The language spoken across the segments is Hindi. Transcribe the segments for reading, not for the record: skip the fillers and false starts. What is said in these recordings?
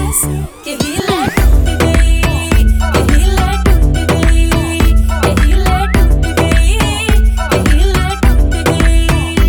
ऐसे कि हीले टूट गई, कि हीले टूट गई, कि हीले टूट गई, कि हीले टूट गई।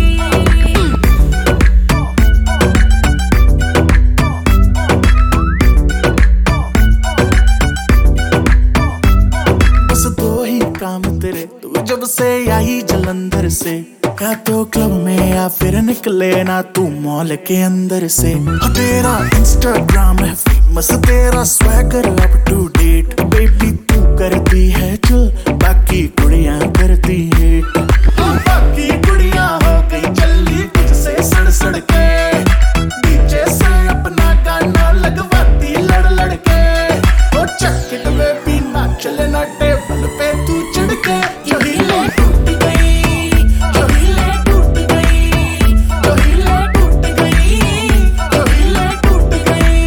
बस दो ही काम तेरे, तू जब से आई जलंधर से, या तो क्लब में या फिर निकले ना तू मॉल के अंदर से। हाँ तेरा इंस्टाग्राम है फेमस, तेरा swagger up to date, baby तू करती है जो बाकी कुड़ियां करती है। हाँ, बाकी कुड़ियां हो गई चली तुझसे सड़ सड़ के, डीजे से अपना गाना लगवाती लड़ लड़ के। ओ चक इट बेबी नाच लेना टेबल पे तू चढ़ के। जो हीले टूट गई, जो हीले टूट गई, जो हीले टूट गई, जो हीले टूट गई।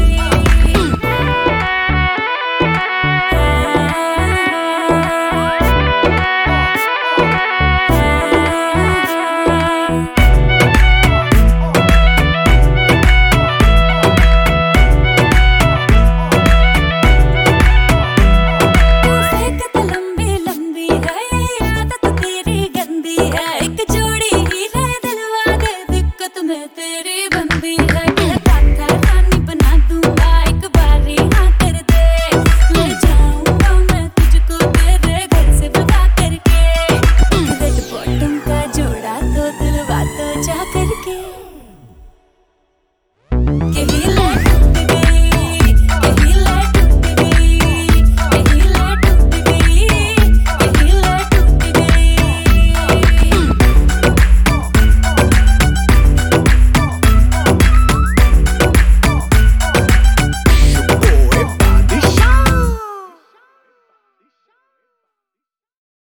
तू फेंकत लंबी लंबी है, ये आदत तेरी गंदी है। एक जोड़ी हीरे दिलवा दे, दिक्कत में तेरी बंदी है। कहता था रानी बना दूंगा, एक बारी हाँ कर दे, ले जाऊंगा मैं तुझको तेरे घर से भगा करके। रेड बॉटम का जोड़ा तो दिलवा दो जा करके।